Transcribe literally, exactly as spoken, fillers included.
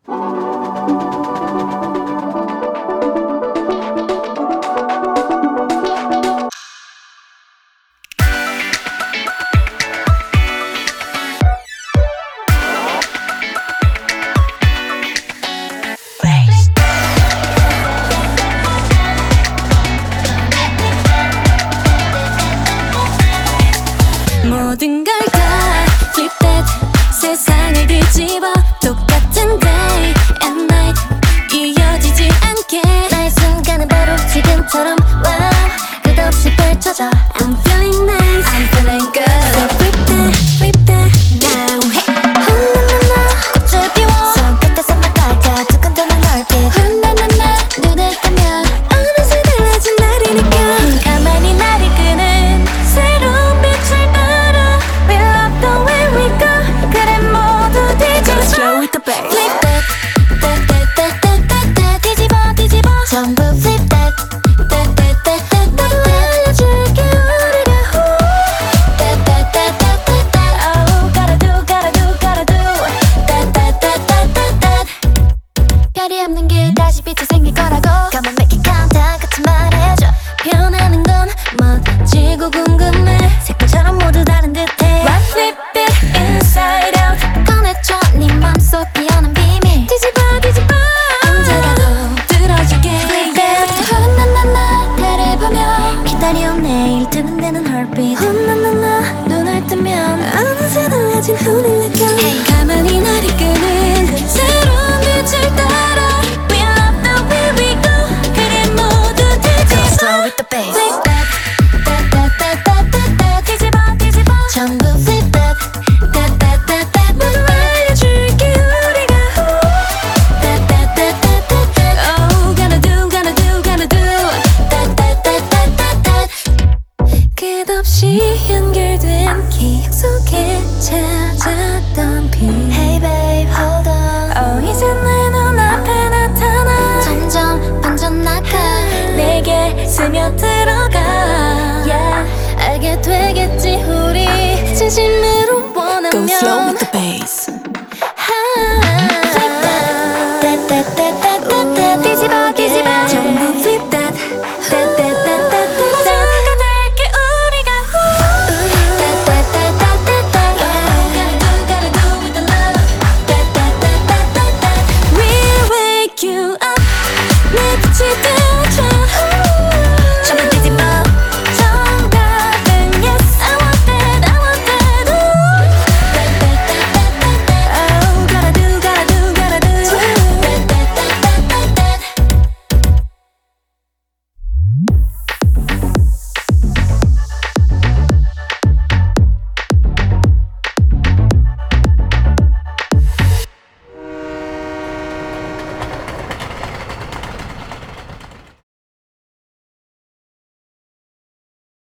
모든 걸 다 flip that 세상을 뒤집어 똑같은 day and night 이어지지 않게 나의 순간은 바로 지금처럼 wow 끝없이 펼쳐져 I'm feeling nice I'm feeling good So flip that flip that now 훌라라라 꽃을 피워 손끝에서 막 다가 두근두근 얼핏 훌라라라 눈을 뜨면 어느새 달라진 나를 느껴 가만히 나를 끄는 새로운 빛을 따라 We love the way we go 그래 모두 뒤집어 Slow with the bass Flip that that that that that that that 뒤집어 뒤집어 전부 flip that that that that that 나도 알려줄게 우리가 후 That that that that that that Oh gotta do gotta do gotta do That that that that that that 별이 없는 게 다시 빛이 생길 거라고 Come on make it count down 같이 말해줘 변하는 건 멋지고 궁금해 색깔처럼 모두 다른 듯해 Why flip it inside out 꺼내줘 네 맘속 피어난 비밀 뒤집어 뒤집어 언제라도 들어줄게 Flip it 훌라라라 달을 보며 기다려온 내일 두근대는 heartbeat 훌라라라 눈을 뜨면 어느새 달라진 우리 느껴 Hey